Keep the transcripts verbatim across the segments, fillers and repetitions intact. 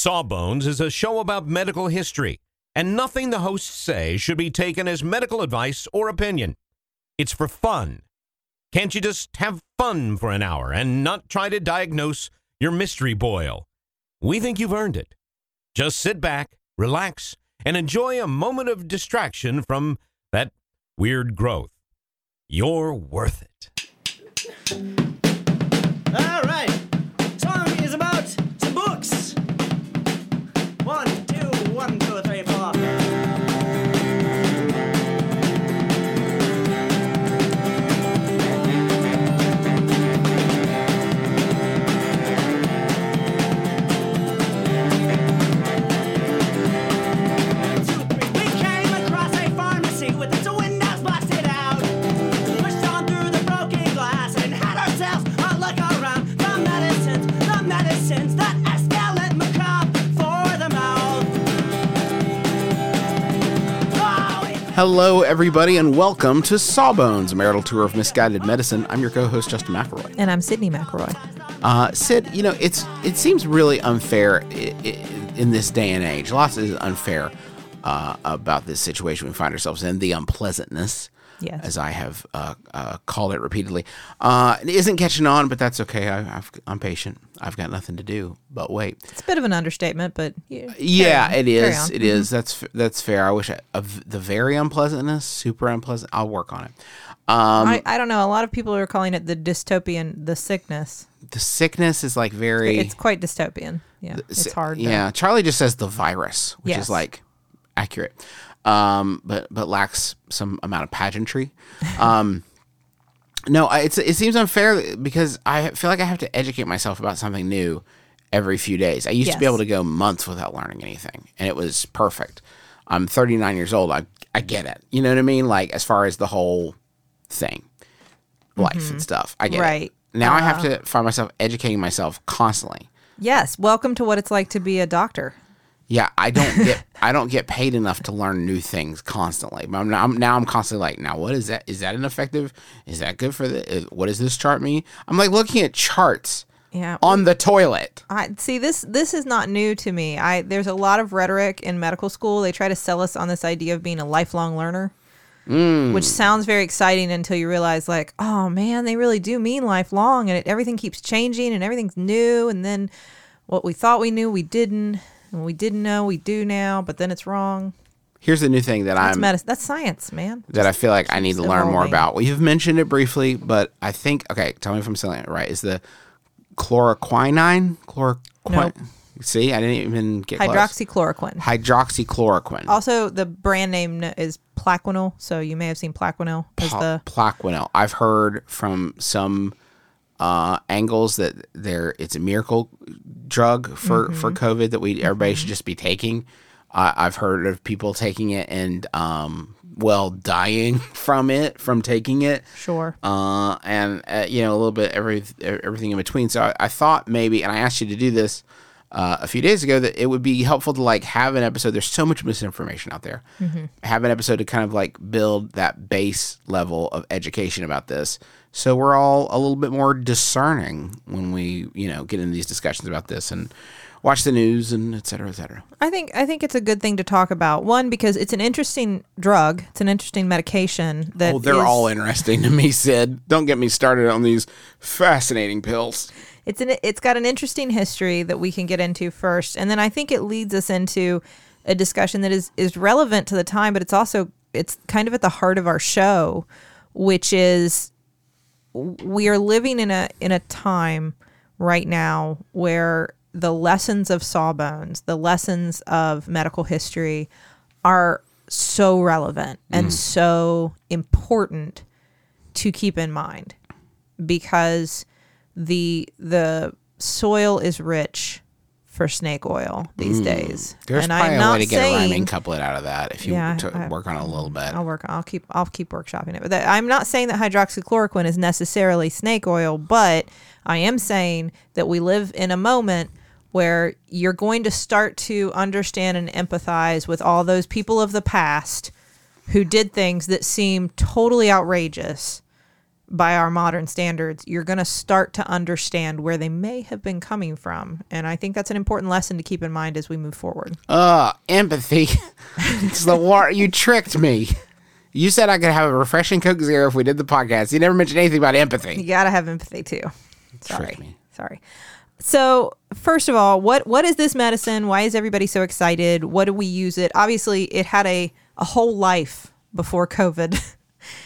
Sawbones is a show about medical history, and nothing the hosts say should be taken as medical advice or opinion. It's for fun. Can't you just have fun for an hour and not try to diagnose your mystery boil? We think you've earned it. Just sit back, relax, and enjoy a moment of distraction from that weird growth. You're worth it. All right. Song is about some books. One, two, one, two, three, four. Hello, everybody, and welcome to Sawbones, a marital tour of misguided medicine. I'm your co-host, Justin McElroy. And I'm Sydney McElroy. Uh, Sid, you know, it's it seems really unfair i- i- in this day and age. Lots is unfair uh, about this situation we find ourselves in, the unpleasantness, Yes. as I have uh, uh, called it repeatedly. Uh, it isn't catching on, but that's okay. I, I've, I'm patient. I've got nothing to do but wait. It's a bit of an understatement, but yeah, Yeah, carry on. it is. Carry on. It is. That's f- that's fair. I wish I, of the very unpleasantness, super unpleasant. I'll work on it. Um, I, I don't know. A lot of people are calling it the dystopian, the sickness. the sickness is like very. It's quite dystopian. Yeah, it's hard. to- Yeah, Charlie just says the virus, which Yes. is like accurate, um, but but lacks some amount of pageantry. Um, no, I, it's it seems unfair because I feel like I have to educate myself about something new every few days. I used to be Yes. able to go months without learning anything, and it was perfect. I'm thirty-nine years old. I I get it. You know what I mean? Like as far as the whole thing, life and stuff. I get Right. it. Now I have Uh, to find myself educating myself constantly. Yes. Welcome to what it's like to be a doctor. Yeah, I don't get I don't get paid enough to learn new things constantly. But I'm, I'm now I'm constantly like, now what is that? Is that an effective? Is that good for the? Is, what does this chart mean? I'm like looking at charts Yeah. on the toilet. I see this. This is not new to me. I there's a lot of rhetoric in medical school. They try to sell us on this idea of being a lifelong learner, Mm. which sounds very exciting until you realize, like, oh man, they really do mean lifelong, and it, everything keeps changing, and everything's new, and then what we thought we knew, we didn't, and we didn't know, we do now, but then it's wrong. Here's the new thing that That's I'm medicine. That's science, man. that I feel like I need to keeps learn more evolving. about. Well, you've mentioned it briefly, but I think okay. Tell me if I'm saying it right. Is the chloroquine? Chloroquine? Nope. See, I didn't even get close. Hydroxychloroquine. Hydroxychloroquine. Also, the brand name n- is Plaquenil, so you may have seen Plaquenil as Pa- the Plaquenil. I've heard from some uh, angles that there it's a miracle drug for, for COVID that we everybody should just be taking. Uh, I've heard of people taking it and um, well dying from it from taking it. sure. Uh, and uh, you know a little bit every everything in between. So I, I thought maybe, and I asked you to do this uh, a few days ago, that it would be helpful to like have an episode. There's so much misinformation out there. Have an episode to kind of like build that base level of education about this, so we're all a little bit more discerning when we you know get into these discussions about this and watch the news and et cetera, et cetera. I think I think it's a good thing to talk about. One, because it's an interesting drug. It's an interesting medication that Oh, they're is- all interesting to me, Sid. Don't get me started on these fascinating pills. It's an it's got an interesting history that we can get into first, and then I think it leads us into a discussion that is is relevant to the time, but it's also it's kind of at the heart of our show, which is we are living in a in a time right now where the lessons of Sawbones, the lessons of medical history, are so relevant and so important to keep in mind, because the the soil is rich for snake oil these days. There's and probably I'm a not way to get saying, a rhyming couplet out of that if you Yeah, to I- work on it a little bit. I'll work. I'll keep. I'll keep workshopping it. But that, I'm not saying that hydroxychloroquine is necessarily snake oil, but I am saying that we live in a moment where you're going to start to understand and empathize with all those people of the past who did things that seem totally outrageous, by our modern standards, you're going to start to understand where they may have been coming from. And I think that's an important lesson to keep in mind as we move forward. Uh, empathy. It's the war. You tricked me. You said I could have a refreshing Coke Zero if we did the podcast. You never mentioned anything about empathy. You got to have empathy too. Sorry. Tricked me. Sorry. So, first of all, what what is this medicine? Why is everybody so excited? What do we use it? Obviously, it had a, a whole life before COVID.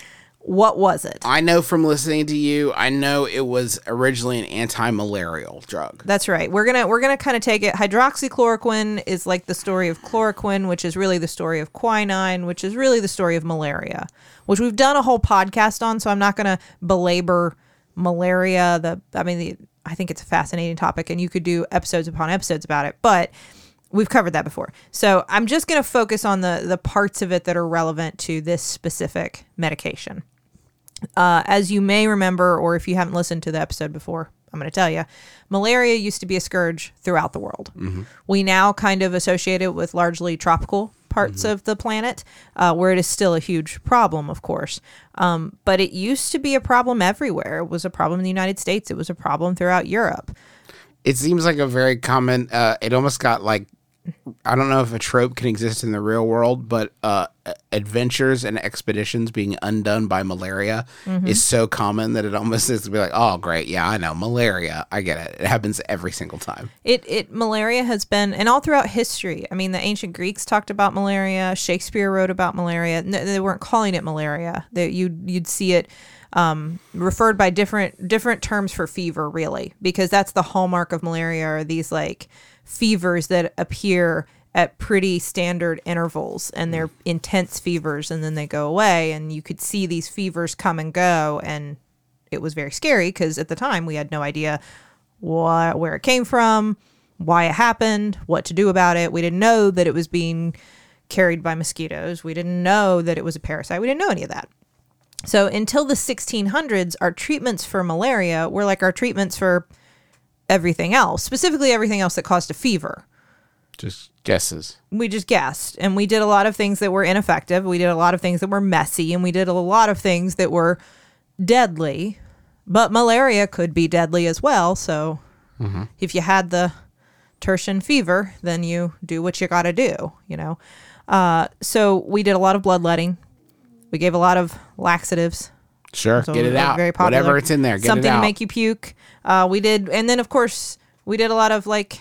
What was it? I know from listening to you, I know it was originally an anti-malarial drug. That's right. We're gonna we're gonna kind of take it. Hydroxychloroquine is like the story of chloroquine, which is really the story of quinine, which is really the story of malaria, which we've done a whole podcast on. So I'm not gonna belabor malaria. The I mean, the, I think it's a fascinating topic, and you could do episodes upon episodes about it, but we've covered that before. So I'm just gonna focus on the the parts of it that are relevant to this specific medication. Uh, as you may remember, or if you haven't listened to the episode before, I'm going to tell you, malaria used to be a scourge throughout the world. Mm-hmm. We now kind of associate it with largely tropical parts mm-hmm. of the planet, uh, where it is still a huge problem, of course. Um, but it used to be a problem everywhere. It was a problem in the United States. It was a problem throughout Europe. It seems like a very common, uh, it almost got like, I don't know if a trope can exist in the real world, but uh, adventures and expeditions being undone by malaria mm-hmm. is so common that it almost is to be like, oh, great. Yeah, I know. Malaria. I get it. It happens every single time. It, it malaria has been, and all throughout history. I mean, the ancient Greeks talked about malaria. Shakespeare wrote about malaria. No, they weren't calling it malaria. They, you'd, you'd see it um, referred by different different terms for fever, really, because that's the hallmark of malaria, are these like fevers that appear at pretty standard intervals, and they're intense fevers, and then they go away, and you could see these fevers come and go, and it was very scary because at the time we had no idea what, where it came from, why it happened, what to do about it. We didn't know that it was being carried by mosquitoes. We didn't know that it was a parasite. We didn't know any of that. So until the sixteen hundreds, our treatments for malaria were like our treatments for everything else, specifically everything else that caused a fever. Just guesses. We just guessed. And we did a lot of things that were ineffective. We did a lot of things that were messy. And we did a lot of things that were deadly. But malaria could be deadly as well. So mm-hmm. if you had the tertian fever, then you do what you got to do, you know. Uh, so we did a lot of bloodletting. We gave a lot of laxatives. Sure, so get it out. Very popular. Whatever it's in there, get Something it out. to make you puke. Uh, we did, and then of course we did a lot of like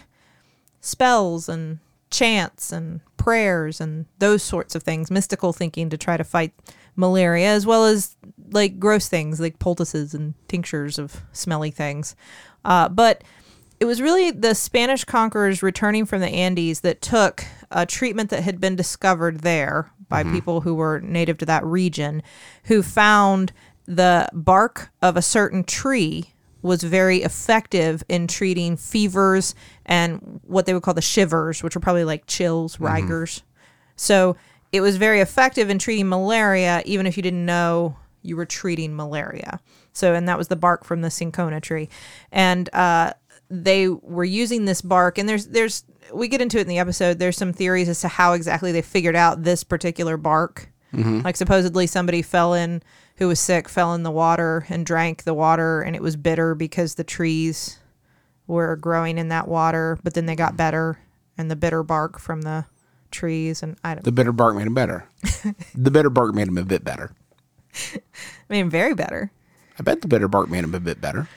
spells and chants and prayers and those sorts of things, mystical thinking to try to fight malaria, as well as like gross things like poultices and tinctures of smelly things. Uh, but it was really the Spanish conquerors returning from the Andes that took a treatment that had been discovered there by mm-hmm. people who were native to that region, who found the bark of a certain tree was very effective in treating fevers and what they would call the shivers, which are probably like chills, mm-hmm. rigors. So it was very effective in treating malaria, even if you didn't know you were treating malaria. So, and that was the bark from the cinchona tree. And uh, they were using this bark, and there's, there's, we get into it in the episode, there's some theories as to how exactly they figured out this particular bark. Mm-hmm. Like supposedly somebody fell in, who was sick, fell in the water and drank the water, and it was bitter because the trees were growing in that water, but then they got better, and the bitter bark from the trees, and I don't The bitter bark made them better. The bitter bark made them a bit better. I mean, very better. I bet the bitter bark made them a bit better.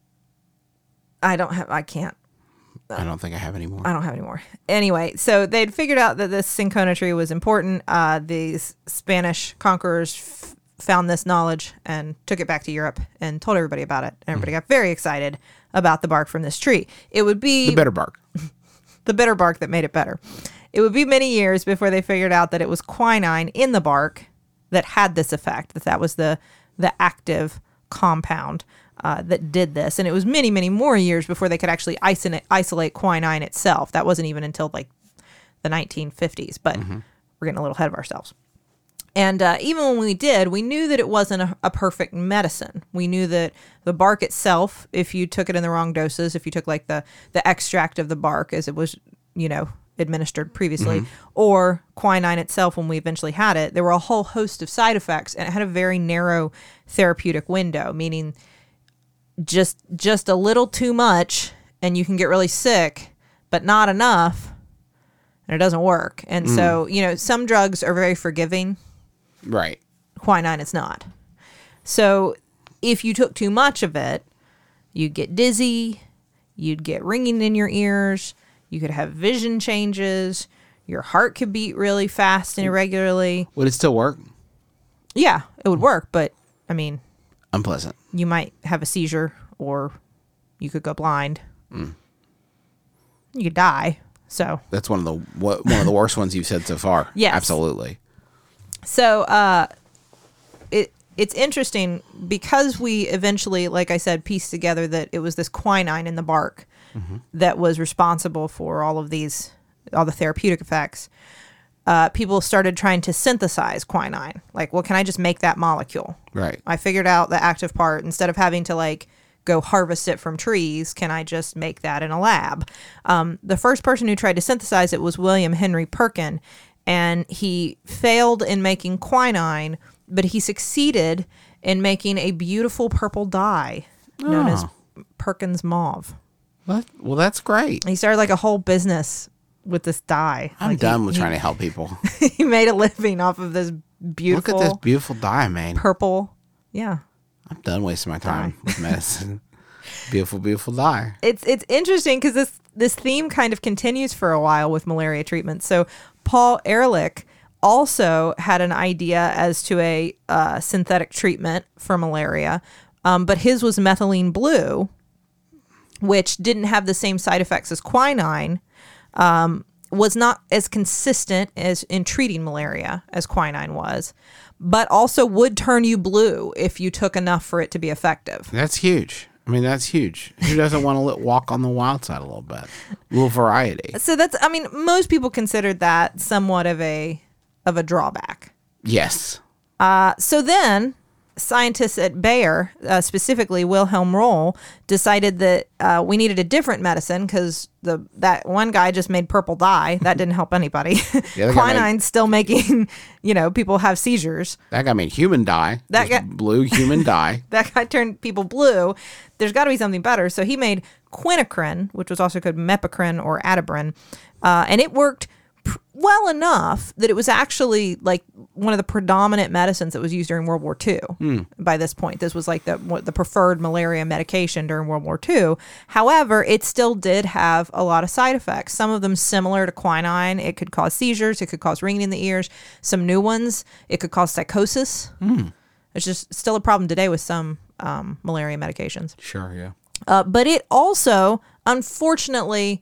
I don't have, I can't. I don't think I have any more. I don't have any more. Anyway, so they'd figured out that this cinchona tree was important. Uh, these Spanish conquerors f- found this knowledge and took it back to Europe and told everybody about it. And everybody mm. got very excited about the bark from this tree. It would be the bitter bark. The bitter bark that made it better. It would be many years before they figured out that it was quinine in the bark that had this effect, that that was the the active compound uh, that did this. And it was many, many more years before they could actually isolate, isolate quinine itself. That wasn't even until like the nineteen fifties, but mm-hmm. we're getting a little ahead of ourselves. And uh, even when we did, we knew that it wasn't a, a perfect medicine. We knew that the bark itself, if you took it in the wrong doses, if you took like the, the extract of the bark as it was, you know, administered previously, or quinine itself when we eventually had it, there were a whole host of side effects, and it had a very narrow therapeutic window, meaning just just a little too much and you can get really sick, but not enough and it doesn't work. And mm. so, you know, some drugs are very forgiving. Right. Quinine is not. So if you took too much of it, you'd get dizzy, you'd get ringing in your ears, you could have vision changes, your heart could beat really fast and irregularly. Would it still work? Yeah, it would work, but I mean, unpleasant. You might have a seizure, or you could go blind. Mm. You could die. So that's one of the what, one of the worst ones you've said so far. Yes, absolutely. So uh, it it's interesting because we eventually, like I said, pieced together that it was this quinine in the bark mm-hmm. that was responsible for all of these, all the therapeutic effects. Uh, people started trying to synthesize quinine. Like, well, can I just make that molecule? Right. I figured out the active part. Instead of having to, like, go harvest it from trees, can I just make that in a lab? Um, the first person who tried to synthesize it was William Henry Perkin, and he failed in making quinine, but he succeeded in making a beautiful purple dye oh. known as Perkins Mauve. What? Well, that's great. He started, like, a whole business with this dye. I'm like done he, with he, trying to help people. He made a living off of this beautiful Look at this beautiful dye, man. Purple. Yeah. I'm done wasting my time with medicine. Beautiful, beautiful dye. It's it's interesting because this this theme kind of continues for a while with malaria treatment. So Paul Ehrlich also had an idea as to a uh, synthetic treatment for malaria, um, but his was methylene blue, which didn't have the same side effects as quinine. Um, was not as consistent as in treating malaria as quinine was, but also would turn you blue if you took enough for it to be effective. That's huge. I mean, that's huge. Who doesn't want to let, walk on the wild side a little bit? A little variety. So that's, I mean, most people considered that somewhat of a of a drawback. Yes. Uh, so then scientists at Bayer, uh, specifically Wilhelm Rohl, decided that uh, we needed a different medicine because the that one guy just made purple dye. That didn't help anybody. Yeah, quinine's made, still making, you know, people have seizures. That guy made human dye. That guy, blue human dye. That guy turned people blue. There's got to be something better. So he made quinacrine, which was also called mepicrin or Adabrin, uh, and it worked well enough that it was actually like one of the predominant medicines that was used during World War Two. Mm. By this point, this was like the the preferred malaria medication during World War Two. However, it still did have a lot of side effects. Some of them similar to quinine. It could cause seizures. It could cause ringing in the ears. Some new ones. It could cause psychosis. Mm. It's just still a problem today with some um, malaria medications. Sure, yeah. Uh, but it also, unfortunately,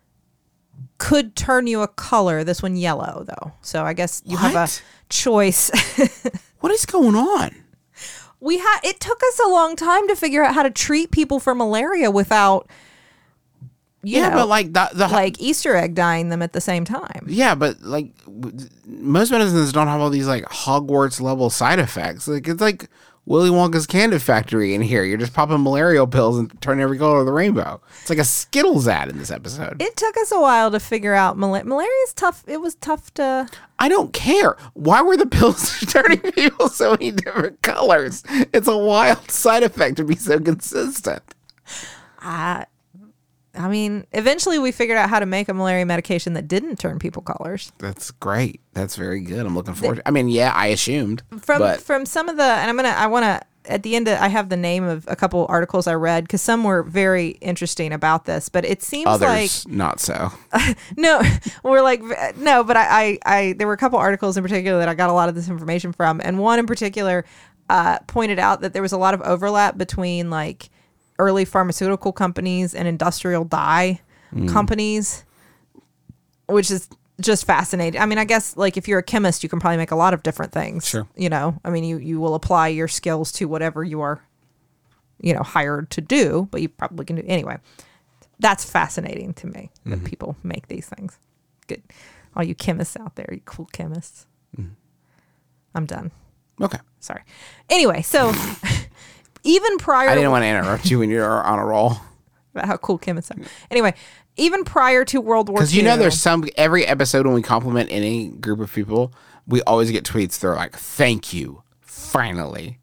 could turn you a color. This one yellow, though. So I guess you what? have a choice. What is going on? We had. It took us a long time to figure out how to treat people for malaria without, you yeah, know, but like the, the like Easter egg dyeing them at the same time. Yeah, but like most medicines don't have all these like Hogwarts level side effects. Like it's like Willy Wonka's candy factory in here. You're just popping malaria pills and turning every color of the rainbow. It's like a Skittles ad in this episode. It took us a while to figure out mal- malaria is tough. It was tough to. I don't care. Why were the pills turning people so many different colors? It's a wild side effect to be so consistent. I, I mean, eventually we figured out how to make a malaria medication that didn't turn people colors. That's great. That's very good. I'm looking forward. The, to I mean, yeah, I assumed from but. from some of the, and I'm gonna, I want to at the end. Of, I have the name of a couple articles I read because some were very interesting about this. But it seems Others, like not so. Uh, no, we're like no, but I, I, I, there were a couple articles in particular that I got a lot of this information from, and one in particular uh, pointed out that there was a lot of overlap between like early pharmaceutical companies and industrial dye mm. companies, which is just fascinating. I mean, I guess like if you're a chemist, you can probably make a lot of different things. Sure. You know, I mean, you, you will apply your skills to whatever you are, you know, hired to do, but you probably can do anyway. That's fascinating to me mm-hmm. that people make these things. Good. All you chemists out there, you cool chemists. Mm. I'm done. Okay. Sorry. Anyway, so even prior, I didn't want to interrupt you when you're on a roll. About how cool chemists are. Anyway, even prior to World War Two. Because you know, there's some every episode when we compliment any group of people, we always get tweets. They're like, "Thank you, finally."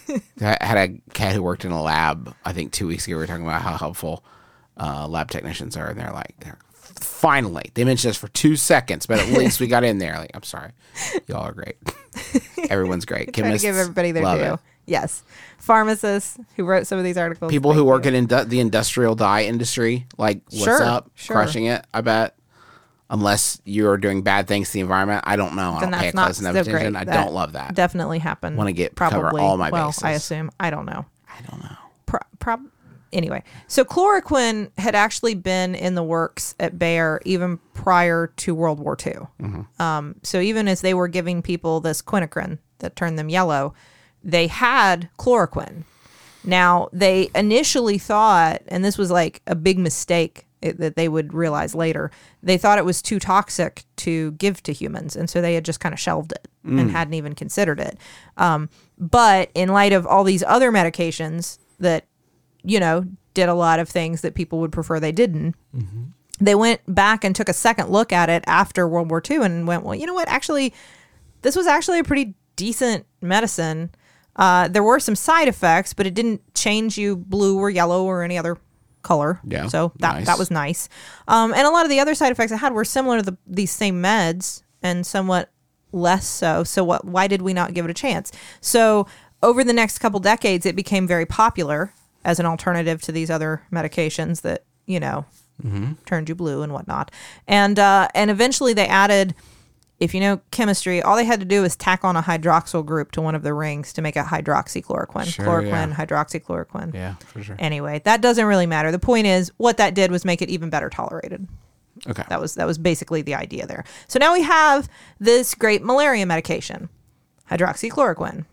I had a cat who worked in a lab. I think two weeks ago, we were talking about how helpful uh, lab technicians are, and they're like, they're, "Finally." They mentioned us for two seconds, but at least we got in there. Like, I'm sorry, y'all are great. Everyone's great. Trying to give everybody their love due. it. Yes, pharmacists who wrote some of these articles. People who thank work you. in indu- the industrial dye industry, like, what's Sure, up? sure. Crushing it, I bet. Unless you're doing bad things to the environment. I don't know. I Then don't pay that's not close enough so attention. great. I That don't love that. Definitely happened. Wanna get- probably. cover all my well, bases. I assume. I don't know. I don't know. Pro- prob- anyway, so chloroquine had actually been in the works at Bayer even prior to World War Two. Mm-hmm. Um, so even as they were giving people this quinacrine that turned them yellow, they had chloroquine. Now, they initially thought, and this was like a big mistake it, that they would realize later, they thought it was too toxic to give to humans. And so they had just kind of shelved it and hadn't even considered it. Um, but in light of all these other medications that, you know, did a lot of things that people would prefer they didn't, they went back and took a second look at it after World War Two and went, well, you know what? Actually, this was actually a pretty decent medicine. Uh, there were some side effects, but it didn't change you blue or yellow or any other color. Yeah, So that nice. that was nice. Um, and a lot of the other side effects it had were similar to the, these same meds and somewhat less so. So what? Why did we not give it a chance? So over the next couple decades, it became very popular as an alternative to these other medications that, you know, turned you blue and whatnot. And uh, and eventually they added, if you know chemistry, all they had to do was tack on a hydroxyl group to one of the rings to make it hydroxychloroquine. Sure, chloroquine, yeah. hydroxychloroquine. Yeah, for sure. Anyway, that doesn't really matter. The point is, what that did was make it even better tolerated. Okay. That was that was basically the idea there. So now we have this great malaria medication, hydroxychloroquine.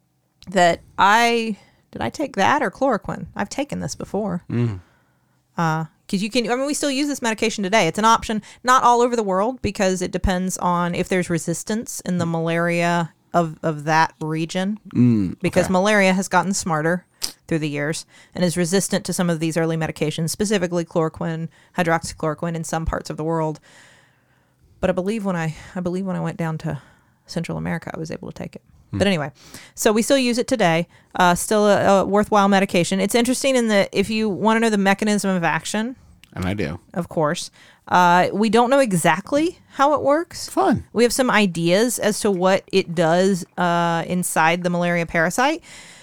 That I did I take that or chloroquine? I've taken this before. Mm. Uh, because you can, I mean, we still use this medication today. It's an option, not all over the world, because it depends on if there's resistance in the malaria of, of that region. Mm, because okay. malaria has gotten smarter through the years and is resistant to some of these early medications, specifically chloroquine, hydroxychloroquine in some parts of the world. But I believe when I, I believe when I went down to Central America, I was able to take it. But anyway, so we still use it today. Uh, still a, a worthwhile medication. It's interesting in that if you want to know the mechanism of action, And I do. of course, uh, we don't know exactly how it works. Fun. We have some ideas as to what it does uh, inside the malaria parasite,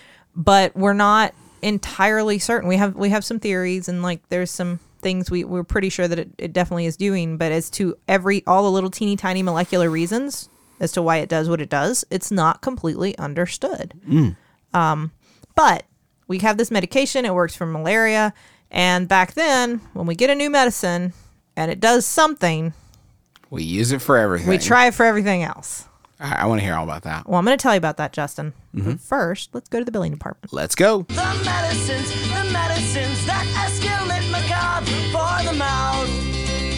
but we're not entirely certain. We have we have some theories, and like there's some things we we're pretty sure that it, it definitely is doing. But as to every all the little teeny tiny molecular reasons as to why it does what it does, it's not completely understood. Mm. Um, but we have this medication. It works for malaria. And back then, when we get a new medicine and it does something, We use it for everything. we try it for everything else. I, I want to hear all about that. Well, I'm going to tell you about that, Justin. But first, let's go to the billing department. Let's go. The medicines, the medicines that escalate macabre for the mouth.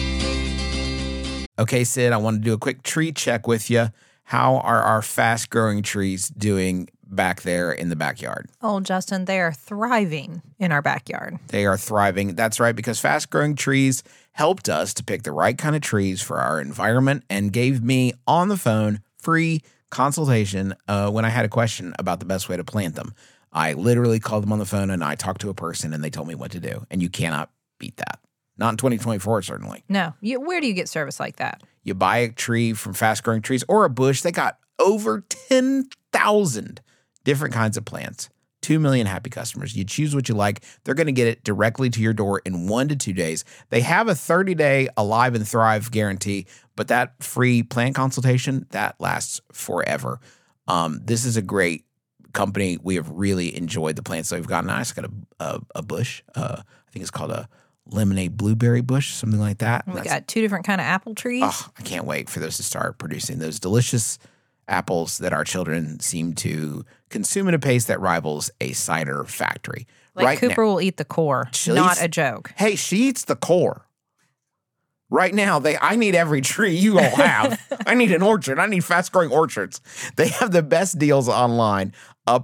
Okay, Sid, I want to do a quick tree check with you. How are our fast-growing trees doing back there in the backyard? Oh, Justin, they are thriving in our backyard. They are thriving. That's right, because fast-growing trees helped us to pick the right kind of trees for our environment and gave me on the phone free consultation uh, when I had a question about the best way to plant them. I literally called them on the phone and I talked to a person and they told me what to do. And you cannot beat that. Not in twenty twenty-four, certainly. No. You, where do you get service like that? You buy a tree from Fast Growing Trees or a bush. They got over ten thousand different kinds of plants. two million happy customers. You choose what you like. They're going to get it directly to your door in one to two days. They have a thirty-day Alive and Thrive guarantee, but that free plant consultation, that lasts forever. Um, this is a great company. We have really enjoyed the plants that we've gotten. I just got a, a, a bush. Uh, I think it's called a lemonade blueberry bush, something like that. We That's- got two different kind of apple trees. Oh, I can't wait for those to start producing those delicious apples that our children seem to consume at a pace that rivals a cider factory. like right Cooper now, will eat the core, She not eats- a joke. hey, she eats the core. Right now, they I need every tree you all have. I need an orchard. I need fast growing orchards. They have the best deals online up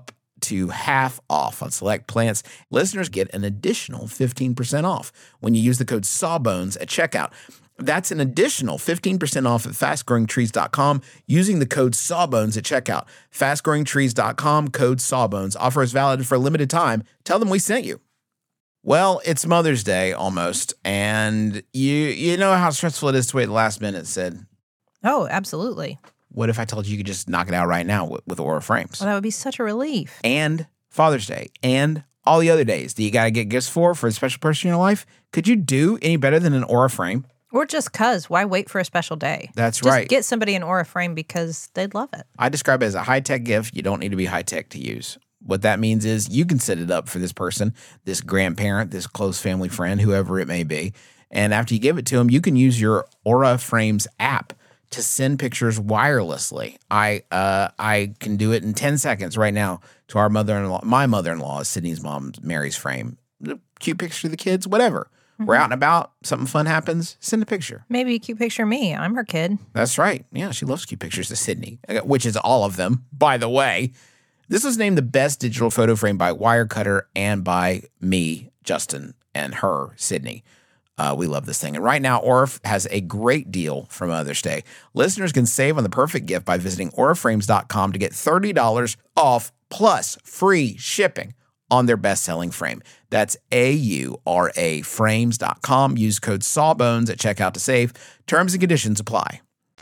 to half off on select plants. Listeners get an additional fifteen percent off when you use the code Sawbones at checkout. That's an additional fifteen percent off at fast growing trees dot com using the code Sawbones at checkout. fast growing trees dot com, code Sawbones. Offer is valid for a limited time. Tell them we sent you. Well, it's Mother's Day almost, and you you know how stressful it is to wait the last minute, Sid. Oh, absolutely. What if I told you you could just knock it out right now with, with Aura Frames? Well, that would be such a relief. And Father's Day, and all the other days that you got to get gifts for, for a special person in your life. Could you do any better than an Aura Frame? Or just cuz. Why wait for a special day? That's just right. Get somebody an Aura Frame because they'd love it. I describe it as a high-tech gift. You don't need to be high-tech to use. What that means is you can set it up for this person, this grandparent, this close family friend, whoever it may be. And after you give it to them, you can use your Aura Frames app to send pictures wirelessly. I uh, I can do it in ten seconds right now to our mother-in-law. My mother-in-law is Sydney's mom, Mary's frame. Cute picture of the kids, whatever. Mm-hmm. We're out and about, something fun happens, send a picture. Maybe a cute picture of me. I'm her kid. That's right. Yeah, she loves cute pictures of Sydney, which is all of them, by the way. This was named the best digital photo frame by Wirecutter and by me, Justin, and her, Sydney. Uh, we love this thing. And right now, Aura has a great deal for Mother's Day. Listeners can save on the perfect gift by visiting aura frames dot com to get thirty dollars off plus free shipping on their best-selling frame. That's A U R A frames dot com. Use code Sawbones at checkout to save. Terms and conditions apply.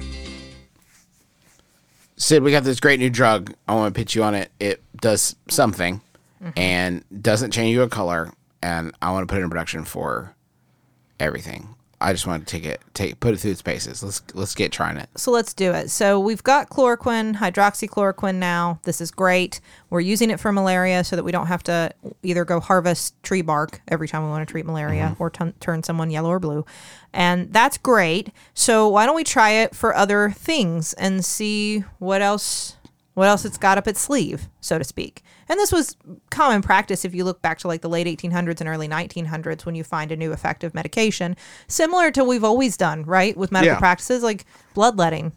Sid, we got this great new drug. I want to pitch you on it. It does something mm-hmm. and doesn't change your color. And I want to put it in production for everything. I just want to take it, take put it through its paces. Let's let's get trying it. So let's do it. So we've got chloroquine, hydroxychloroquine now. This is great. We're using it for malaria so that we don't have to either go harvest tree bark every time we want to treat malaria mm-hmm. or t- turn someone yellow or blue. And that's great. So why don't we try it for other things and see what else what else it's got up its sleeve, so to speak. And this was common practice if you look back to like the late eighteen hundreds and early nineteen hundreds when you find a new effective medication, similar to what we've always done, right? With medical yeah. practices like bloodletting.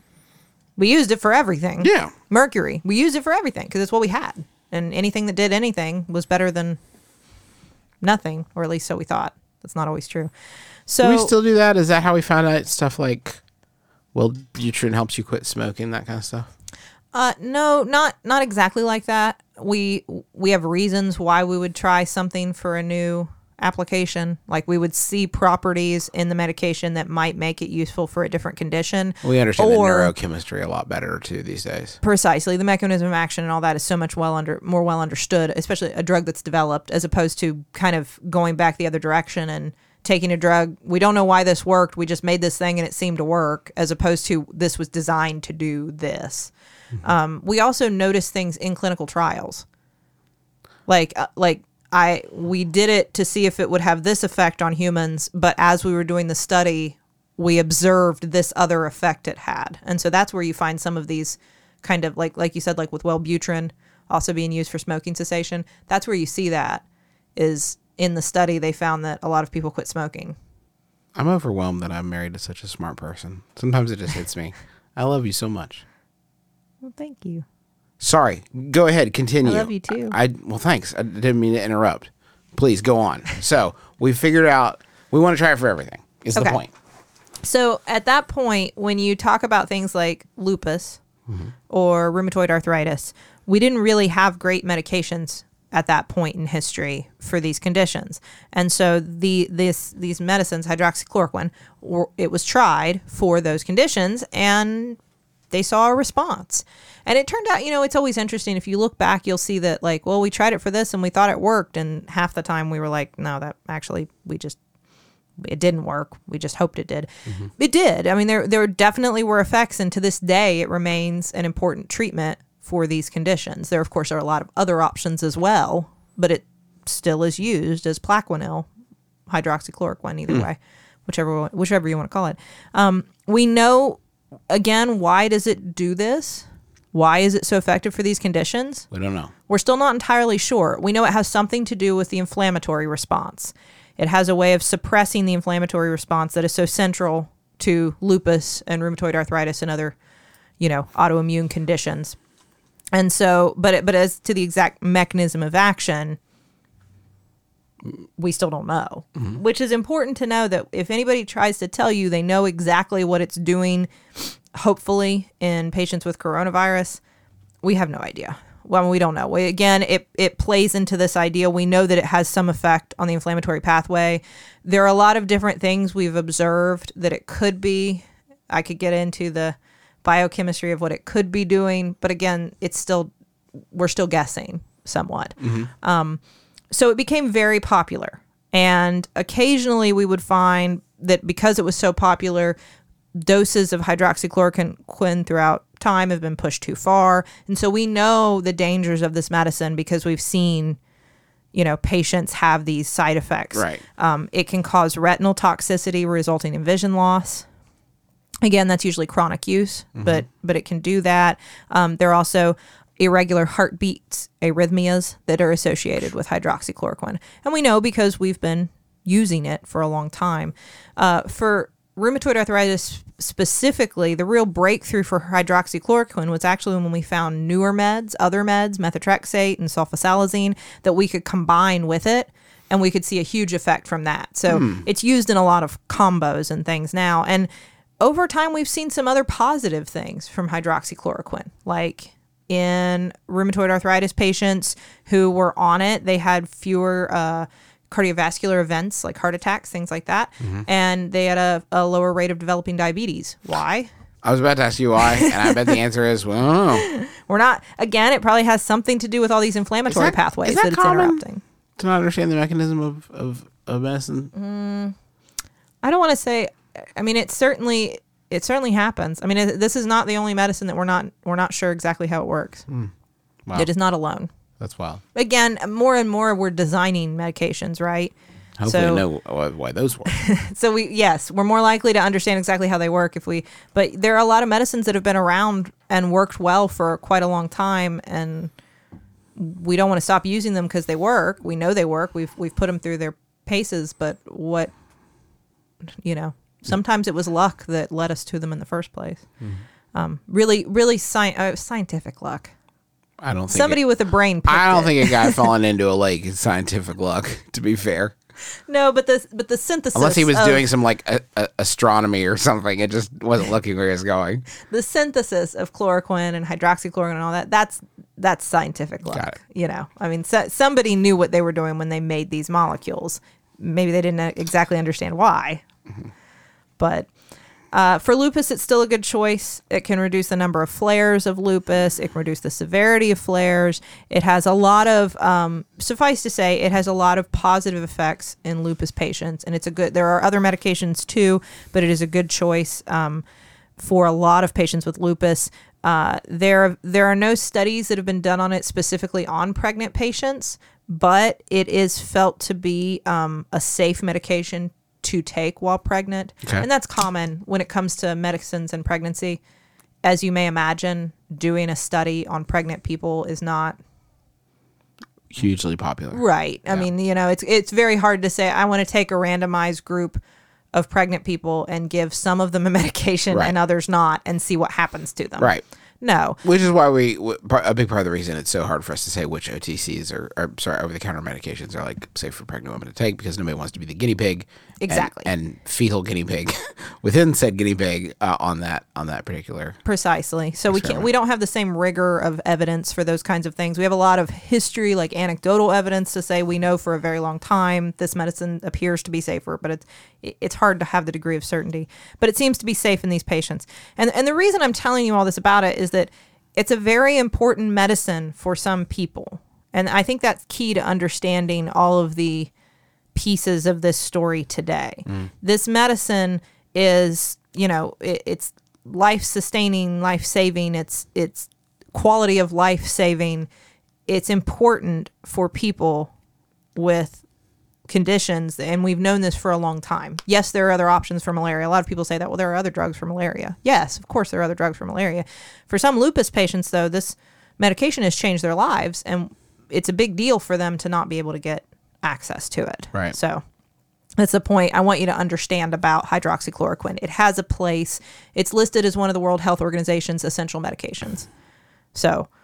We used it for everything. Yeah. Mercury. We used it for everything because it's what we had. And anything that did anything was better than nothing, or at least so we thought. That's not always true. So do we still do that? Is that how we found out stuff like, well, Butrin helps you quit smoking, that kind of stuff? Uh, no, not not exactly like that. We we have reasons why we would try something for a new application. Like we would see properties in the medication that might make it useful for a different condition. We understand or, the neurochemistry a lot better too these days. Precisely, the mechanism of action and all that is so much well under more well understood, especially a drug that's developed, as opposed to kind of going back the other direction and taking a drug. We don't know why this worked. We just made this thing and it seemed to work, as opposed to this was designed to do this. Mm-hmm. Um, we also noticed things in clinical trials. Like, uh, like I, we did it to see if it would have this effect on humans, but as we were doing the study, we observed this other effect it had. And so that's where you find some of these kind of, like, like you said, like with Wellbutrin also being used for smoking cessation. That's where you see that is in the study, they found that a lot of people quit smoking. I'm overwhelmed that I'm married to such a smart person. Sometimes it just hits me. I love you so much. Well, thank you. Sorry. Go ahead. Continue. I love you too. I, I well, thanks. I didn't mean to interrupt. Please go on. So we figured out we want to try it for everything. Is Okay. the point? So at that point, when you talk about things like lupus mm-hmm. or rheumatoid arthritis, we didn't really have great medications at that point in history for these conditions. And so the this these medicines, hydroxychloroquine, were, it was tried for those conditions and they saw a response. And it turned out, you know, it's always interesting. If you look back, you'll see that like, well, we tried it for this and we thought it worked. And half the time we were like, no, that actually, we just, it didn't work. We just hoped it did. Mm-hmm. It did. I mean, there there definitely were effects. And to this day, it remains an important treatment for these conditions. There, of course, are a lot of other options as well, but it still is used as Plaquenil, hydroxychloroquine, either mm. way, whichever whichever you want to call it. Um, we know, again, why does it do this? Why is it so effective for these conditions? We don't know. We're still not entirely sure. We know it has something to do with the inflammatory response. It has a way of suppressing the inflammatory response that is so central to lupus and rheumatoid arthritis and other, you know, autoimmune conditions. And so, but it, but as to the exact mechanism of action, we still don't know, mm-hmm. which is important to know that if anybody tries to tell you they know exactly what it's doing, hopefully in patients with coronavirus, we have no idea. Well, we don't know. We, again, it, it plays into this idea. We know that it has some effect on the inflammatory pathway. There are a lot of different things we've observed that it could be. I could get into the biochemistry of what it could be doing, but again, it's still, we're still guessing somewhat. Mm-hmm. Um, so it became very popular, and occasionally we would find that because it was so popular, doses of hydroxychloroquine throughout time have been pushed too far, and so we know the dangers of this medicine because we've seen, you know, patients have these side effects. Right. Um, it can cause retinal toxicity resulting in vision loss. Again, that's usually chronic use, mm-hmm. but but it can do that. Um, there are also irregular heartbeats, arrhythmias that are associated with hydroxychloroquine. And we know because we've been using it for a long time. Uh, for rheumatoid arthritis specifically, the real breakthrough for hydroxychloroquine was actually when we found newer meds, other meds, methotrexate and sulfasalazine, that we could combine with it. And we could see a huge effect from that. So mm. it's used in a lot of combos and things now. And over time, we've seen some other positive things from hydroxychloroquine, like in rheumatoid arthritis patients who were on it, they had fewer uh, cardiovascular events like heart attacks, things like that, mm-hmm. and they had a, a lower rate of developing diabetes. Why? I was about to ask you why, and I bet the answer is, well, I don't know. We're not, again, it probably has something to do with all these inflammatory that, pathways that, that it's common interrupting. To not understand the mechanism of, of, of medicine? Mm, I don't want to say... I mean, it certainly it certainly happens. I mean, it, this is not the only medicine that we're not we're not sure exactly how it works. Mm. Wow. It is not alone. That's wild. Again, more and more we're designing medications, right? Hopefully, so, know why, why those work. so we yes, we're more likely to understand exactly how they work if we. But there are a lot of medicines that have been around and worked well for quite a long time, and we don't want to stop using them because they work. We know they work. We've we've put them through their paces, but what you know. Sometimes it was luck that led us to them in the first place. Mm-hmm. Um, really, really sci- uh, scientific luck. I don't think somebody it, with a brain. I don't it. think a guy falling into a lake is scientific luck. To be fair, no, but the but the synthesis. Unless he was of, doing some like a, a, astronomy or something, it just wasn't looking where he was going. The synthesis of chloroquine and hydroxychloroquine and all that. That's that's scientific luck. Got it. You know, I mean, so, somebody knew what they were doing when they made these molecules. Maybe they didn't exactly understand why. Mm-hmm. But uh, for lupus, it's still a good choice. It can reduce the number of flares of lupus. It can reduce the severity of flares. It has a lot of, um, suffice to say, it has a lot of positive effects in lupus patients. And it's a good, there are other medications too, but it is a good choice um, for a lot of patients with lupus. Uh, there, there are no studies that have been done on it specifically on pregnant patients, but it is felt to be um, a safe medication to take while pregnant. Okay. And that's common when it comes to medicines and pregnancy. As you may imagine, doing a study on pregnant people is not hugely popular. Right. Yeah. I mean, you know, it's it's very hard to say I want to take a randomized group of pregnant people and give some of them a medication right. and others not and see what happens to them. Right. No. Which is why we, a big part of the reason it's so hard for us to say which O T Cs or, or sorry, over-the-counter medications are like safe for pregnant women to take, because nobody wants to be the guinea pig. Exactly. And, and fetal guinea pig within said guinea pig uh, on that on that particular. Precisely. So we can't, we don't have the same rigor of evidence for those kinds of things. We have a lot of history, like anecdotal evidence to say we know for a very long time this medicine appears to be safer, but it's it's hard to have the degree of certainty. But it seems to be safe in these patients. And and the reason I'm telling you all this about it is that it's a very important medicine for some people. And I think that's key to understanding all of the pieces of this story today. Mm. This medicine is, you know, it, it's life-sustaining, life-saving, it's it's quality of life-saving. It's important for people with conditions, and we've known this for a long time. Yes, there are other options for malaria. A lot of people say that, well, there are other drugs for malaria. Yes, of course there are other drugs for malaria. For some lupus patients, though, this medication has changed their lives, and it's a big deal for them to not be able to get access to it. Right. So that's the point I want you to understand about hydroxychloroquine. It has a place. It's listed as one of the World Health Organization's essential medications. So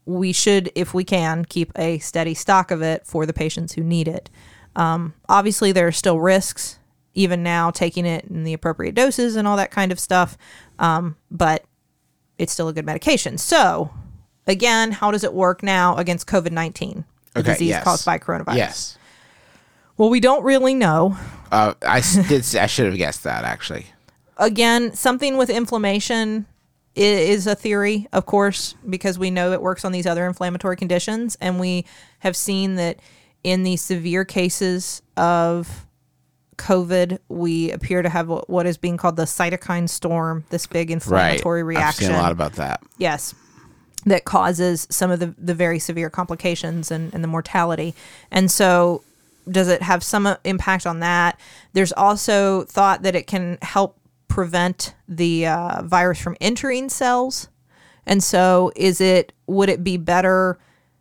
we should, if we can, keep a steady stock of it for the patients who need it. Um, obviously, there are still risks, even now, taking it in the appropriate doses and all that kind of stuff, um, but it's still a good medication. So, again, how does it work now against COVID nineteen, the Okay, disease yes. caused by coronavirus? Yes. Well, we don't really know. Uh, I s- did. I should have guessed that actually. Again, something with inflammation i- is a theory, of course, because we know it works on these other inflammatory conditions. And we have seen that in the severe cases of COVID, we appear to have what what is being called the cytokine storm, this big inflammatory Right. reaction. I've seen a lot about that. Yes. That causes some of the, the very severe complications and, and the mortality. And so does it have some uh, impact on that? There's also thought that it can help prevent the uh, virus from entering cells. And so is it, would it be better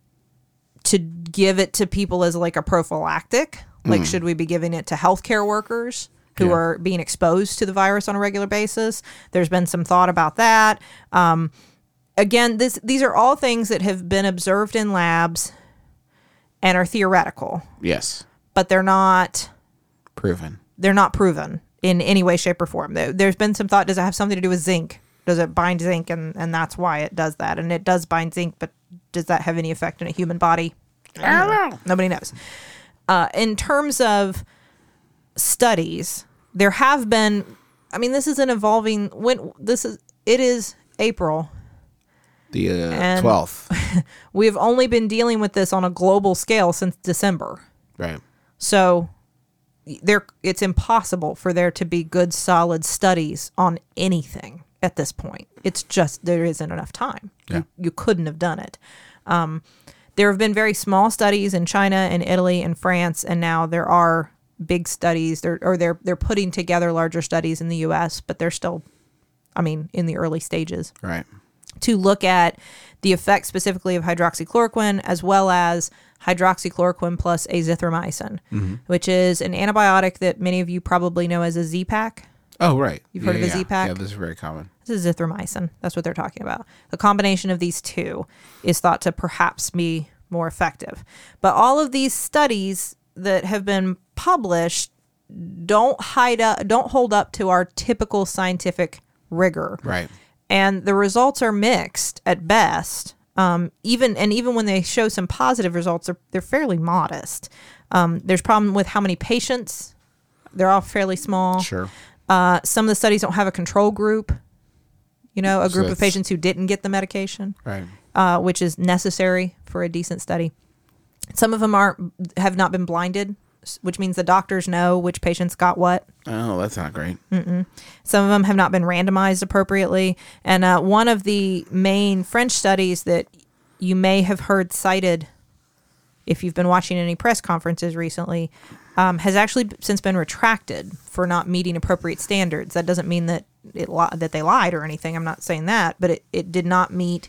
to give it to people as like a prophylactic? Like, should we be giving it to healthcare workers who Yeah. are being exposed to the virus on a regular basis? There's been some thought about that. Um, again, this these are all things that have been observed in labs and are theoretical, Yes. but they're not Proven. they're not proven in any way, shape, or form. There, there's been some thought, does it have something to do with zinc? Does it bind zinc, and, and that's why it does that? And it does bind zinc, but does that have any effect in a human body? I don't know. Nobody knows. Uh, in terms of studies, there have been, I mean, this is an evolving, when this is, it is April. The uh, And- twelfth. We've only been dealing with this on a global scale since December. Right. So there, it's impossible for there to be good, solid studies on anything at this point. It's just, there isn't enough time. Yeah. You, you couldn't have done it. Um, there have been very small studies in China and Italy and France, and now there are big studies. They're, or they're they're putting together larger studies in the U S, but they're still, I mean, in the early stages, Right. to look at the effects specifically of hydroxychloroquine, as well as hydroxychloroquine plus azithromycin, which is an antibiotic that many of you probably know as a Z-Pak. Oh, right. You've heard of a yeah. Z-Pak? Yeah, this is very common. This is azithromycin. That's what they're talking about. The combination of these two is thought to perhaps be more effective. But all of these studies that have been published don't hide up, don't hold up to our typical scientific rigor. Right. And the results are mixed at best. Um, even and even when they show some positive results, they're, they're fairly modest. Um, there's problem with how many patients. They're all fairly small. Sure. Uh, some of the studies don't have a control group. You know, a So group of it's- patients who didn't get the medication, Right. uh, which is necessary for a decent study. Some of them aren't have not been blinded, s- which means the doctors know which patients got what. Oh, that's not great. Some of them have not been randomized appropriately. And uh, one of the main French studies that you may have heard cited, if you've been watching any press conferences recently, um, has actually since been retracted for not meeting appropriate standards. That doesn't mean that it li- that they lied or anything. I'm not saying that, but it, it did not meet.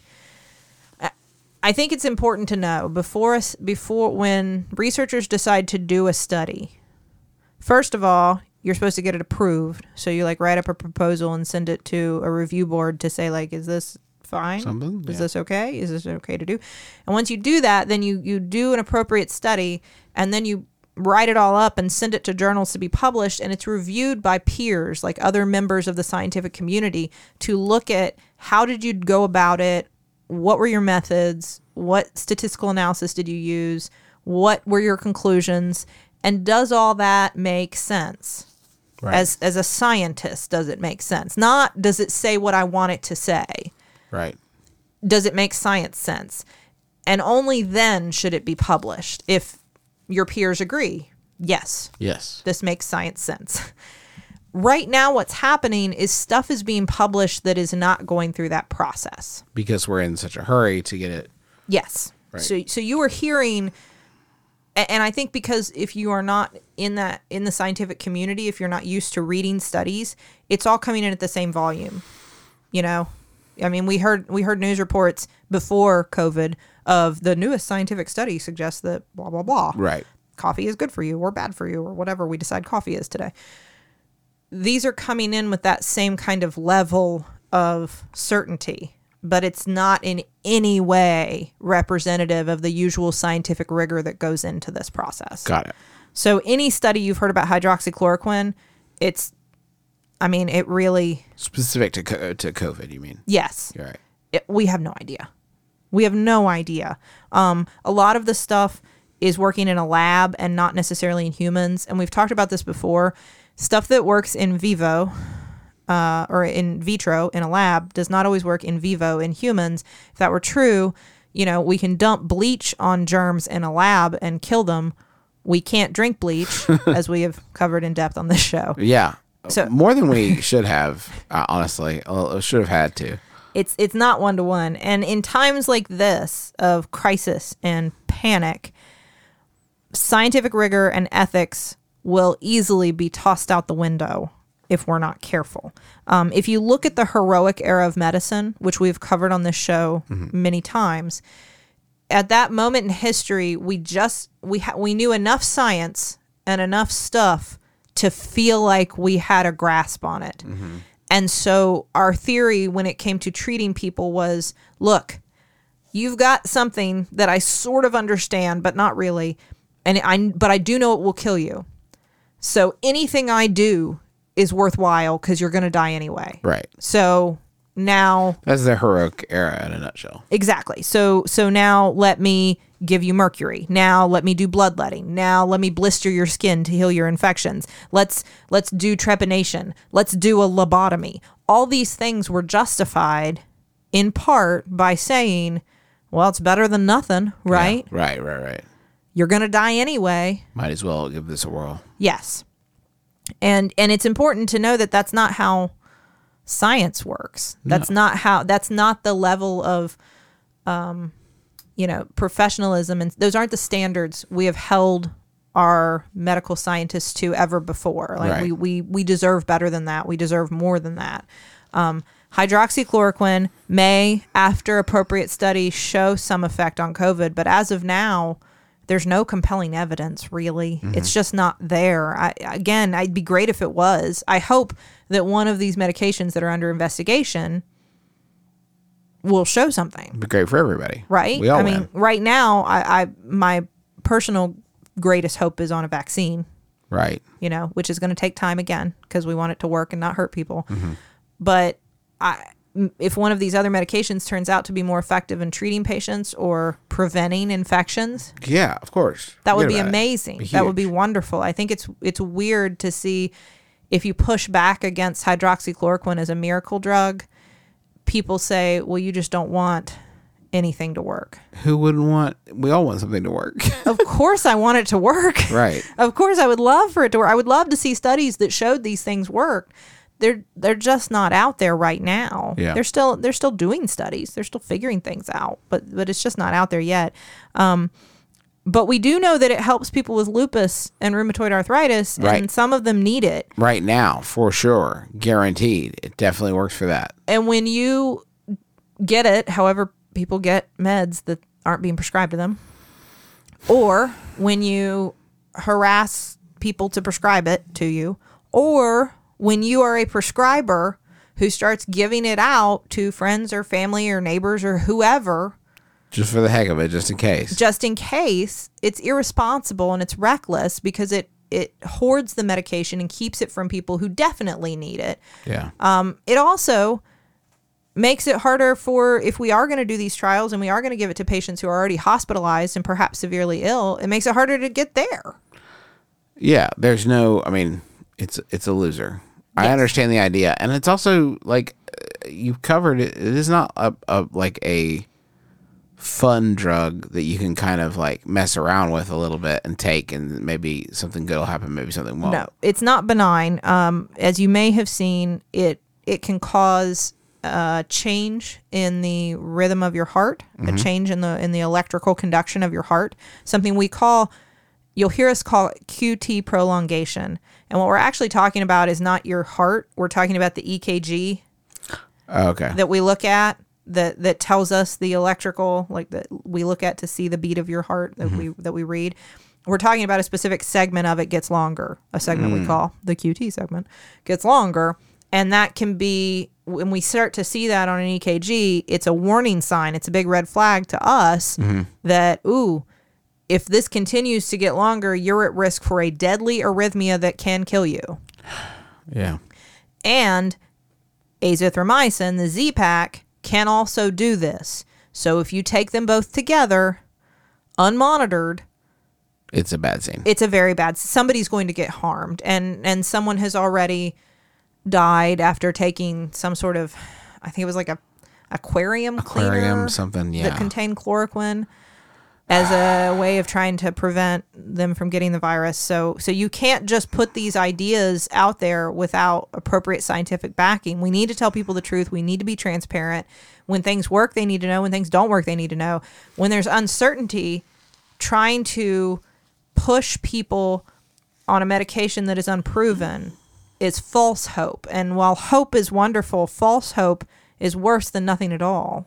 I- I think it's important to know before us before when researchers decide to do a study. First of all, you're supposed to get it approved. So you like write up a proposal and send it to a review board to say like, is this fine? Something, Is yeah. this okay? Is this okay to do? And once you do that, then you, you do an appropriate study, and then you write it all up and send it to journals to be published, and it's reviewed by peers, like other members of the scientific community, to look at how did you go about it? What were your methods? What statistical analysis did you use? What were your conclusions? And does all that make sense? Right. As as a scientist, does it make sense? Not does it say what I want it to say? Right. Does it make science sense? And only then should it be published if your peers agree. Yes, Yes. this makes science sense. Right now, what's happening is stuff is being published that is not going through that process. Because we're in such a hurry to get it. Yes. Right. So so you are hearing, a- and I think because if you are not in that in the scientific community, if you're not used to reading studies, it's all coming in at the same volume. You know, I mean, we heard we heard news reports before COVID of the newest scientific study suggests that blah blah blah. Right. Coffee is good for you or bad for you or whatever we decide coffee is today. These are coming in with that same kind of level of certainty. but it's not in any way representative of the usual scientific rigor that goes into this process. Got it. So any study you've heard about hydroxychloroquine, it's, I mean, it really, Specific to co- to COVID, you mean? yes, You're right. it, we have no idea. We have no idea. Um, a lot of the stuff is working in a lab and not necessarily in humans. And we've talked about this before. Stuff that works in vivo uh, or in vitro in a lab does not always work in vivo in humans. If that were true, you know, we can dump bleach on germs in a lab and kill them. We can't drink bleach, as we have covered in depth on this show. Yeah. So- More than we should have, uh, honestly. Uh, should have had to. It's it's not one to one. And in times like this of crisis and panic, scientific rigor and ethics will easily be tossed out the window if we're not careful. Um, if you look at the heroic era of medicine, which we've covered on this show mm-hmm. many times, at that moment in history, we just we ha- we knew enough science and enough stuff to feel like we had a grasp on it. Mm-hmm. And so our theory when it came to treating people was, look, you've got something that I sort of understand, but not really. And I, but I do know it will kill you. So anything I do is worthwhile because you're going to die anyway. Right. So now. That's the heroic era in a nutshell. Exactly. So, so now let me give you mercury. Now let me do bloodletting. Now let me blister your skin to heal your infections. Let's, let's do trepanation. Let's do a lobotomy. All these things were justified in part by saying, well, it's better than nothing, right? Yeah, right, right, right. You're going to die anyway. Might as well give this a whirl. Yes. And and it's important to know that that's not how science works. That's No. not how, that's not the level of, um, you know, professionalism. And those aren't the standards we have held our medical scientists to ever before. Like Right. we, we, we deserve better than that. We deserve more than that. Um, hydroxychloroquine may, after appropriate studies, show some effect on COVID, but as of now, there's no compelling evidence, really. Mm-hmm. It's just not there. I, again, it'd be great if it was. I hope that one of these medications that are under investigation will show something. It'd be great for everybody. Right? We all I win. mean, right now, I, I my personal greatest hope is on a vaccine, Right. you know, which is going to take time again because we want it to work and not hurt people. Mm-hmm. But I, if one of these other medications turns out to be more effective in treating patients or preventing infections, Yeah, of course. that would Forget be about it. amazing. Be That would be huge. wonderful. I think it's it's weird to see if you push back against hydroxychloroquine as a miracle drug, people say, well, you just don't want anything to work. Who wouldn't want? We all want something to work. Of course I want it to work. Right. Of course I would love for it to work. I would love to see studies that showed these things worked. They're they're just not out there right now. Yeah. They're still they're still doing studies. They're still figuring things out, but but it's just not out there yet. Um, but we do know that it helps people with lupus and rheumatoid arthritis, Right. and some of them need it. Right now, for sure, guaranteed. It definitely works for that. And when you get it, however people get meds that aren't being prescribed to them, or when you harass people to prescribe it to you, or when you are a prescriber who starts giving it out to friends or family or neighbors or whoever, Just for the heck of it, just in case. just in case, it's irresponsible and it's reckless because it, it hoards the medication and keeps it from people who definitely need it. Yeah. Um, it also makes it harder for, if we are going to do these trials and we are going to give it to patients who are already hospitalized and perhaps severely ill, it makes it harder to get there. Yeah. There's no. I mean, it's it's a loser. I Yes. understand the idea, and it's also like uh, you've covered it. It is not a, a like a fun drug that you can kind of like mess around with a little bit and take, and maybe something good will happen, maybe something won't. No, it's not benign. Um, as you may have seen, it it can cause a change in the rhythm of your heart, Mm-hmm. a change in the in the electrical conduction of your heart, something we call, you'll hear us call it Q T prolongation. And what we're actually talking about is not your heart. We're talking about the E K G Oh, okay. that we look at that that tells us the electrical, like that we look at to see the beat of your heart that we that we read. We're talking about a specific segment of it gets longer. A segment we call the Q T segment gets longer, and that can be when we start to see that on an E K G, it's a warning sign. It's a big red flag to us Mm-hmm. that, ooh, if this continues to get longer, you're at risk for a deadly arrhythmia that can kill you. Yeah. And azithromycin, the Z-Pak, can also do this. So if you take them both together, unmonitored, It's a bad scene. it's a very bad, somebody's going to get harmed. And, and someone has already died after taking some sort of, I think it was like a aquarium, Aquarium, cleaner something, yeah. that contained chloroquine as a way of trying to prevent them from getting the virus. So so you can't just put these ideas out there without appropriate scientific backing. We need to tell people the truth. We need to be transparent. When things work, they need to know. When things don't work, they need to know. When there's uncertainty, trying to push people on a medication that is unproven is false hope. And while hope is wonderful, false hope is worse than nothing at all.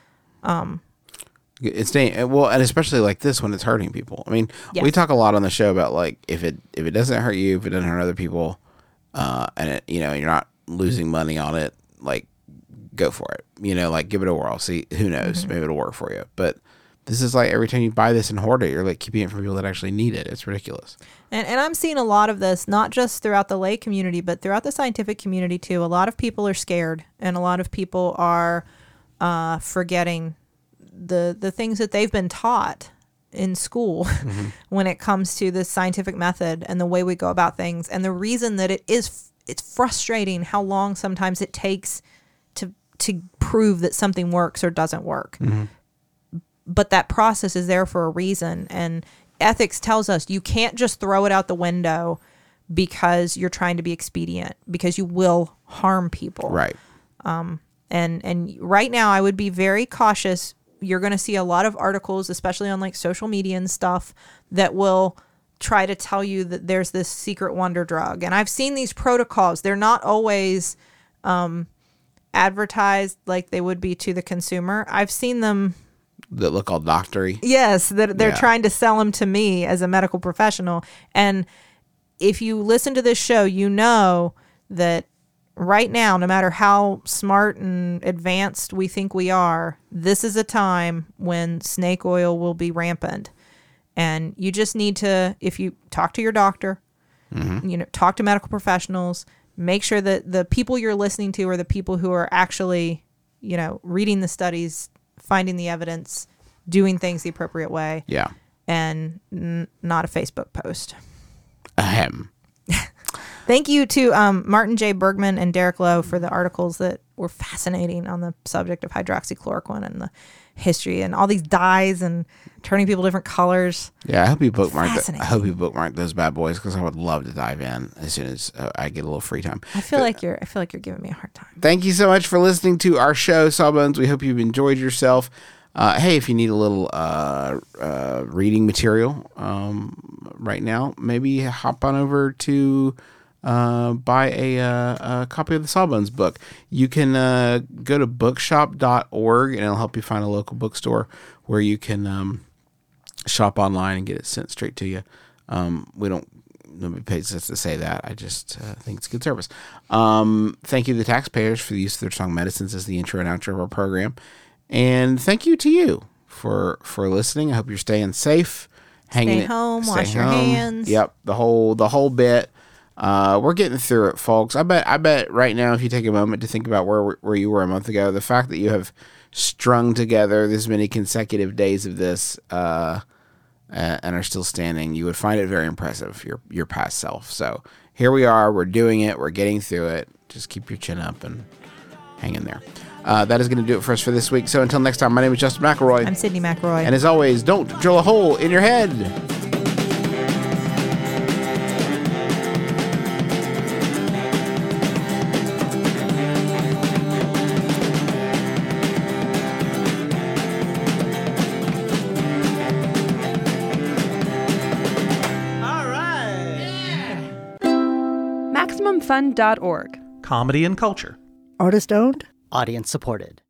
It's da- well, and especially like this when it's hurting people. I mean, we Yes. talk a lot on the show about like if it if it doesn't hurt you, if it doesn't hurt other people, uh, and it, you know, you're not losing money on it, like go for it. You know, like give it a whirl. See, who knows? Maybe it'll work for you. But this is like every time you buy this and hoard it, you're like keeping it from people that actually need it. It's ridiculous. And, and I'm seeing a lot of this, not just throughout the lay community, but throughout the scientific community too. A lot of people are scared, and a lot of people are uh, forgetting the the things that they've been taught in school when it comes to this scientific method and the way we go about things. And the reason that it is, it's frustrating how long sometimes it takes to to prove that something works or doesn't work. But that process is there for a reason. And ethics tells us you can't just throw it out the window because you're trying to be expedient, because you will harm people. Right. And and right now I would be very cautious. You're going to see a lot of articles, especially on like social media and stuff, that will try to tell you that there's this secret wonder drug. And I've seen these protocols. They're not always um, advertised like they would be to the consumer. I've seen them. That look all doctory. Yes, that they're Yeah. trying to sell them to me as a medical professional. And if you listen to this show, you know that right now, no matter how smart and advanced we think we are, this is a time when snake oil will be rampant. And you just need to, if you talk to your doctor, you know, talk to medical professionals, make sure that the people you're listening to are the people who are actually, you know, reading the studies, finding the evidence, doing things the appropriate way, Yeah. and n- not a Facebook post. Ahem. Thank you to um, Martin J. Bergman and Derek Lowe for the articles that were fascinating on the subject of hydroxychloroquine and the history and all these dyes and turning people different colors. Yeah, I hope you bookmark. The, I Fascinating. hope you bookmark those bad boys because I would love to dive in as soon as uh, I get a little free time. I feel like you're. I feel like you're giving me a hard time. Thank you so much for listening to our show, Sawbones. We hope you've enjoyed yourself. Uh, hey, if you need a little uh, uh, reading material um, right now, maybe hop on over to uh, buy a, uh, a copy of the Sawbones book. You can uh, go to bookshop dot org and it'll help you find a local bookstore where you can um, shop online and get it sent straight to you. Um, we don't Nobody pays us to say that. I just uh, think it's good service. Um, thank you to the taxpayers for the use of their song Medicines as the intro and outro of our program. And thank you to you for for listening. I hope you're staying safe. Hanging Stay it- home, stay wash your home. hands. Yep, the whole the whole bit. Uh, we're getting through it, folks. I bet I bet right now, if you take a moment to think about where where you were a month ago, the fact that you have strung together this many consecutive days of this uh, uh, and are still standing, you would find it very impressive, your your past self. So here we are. We're doing it. We're getting through it. Just keep your chin up and hang in there. Uh, that is going to do it for us for this week. So until next time, my name is Justin McElroy. I'm Sydney McRoy. And as always, don't drill a hole in your head. All right. Maximum Fun dot org. Comedy and culture. Artist owned? Audience supported.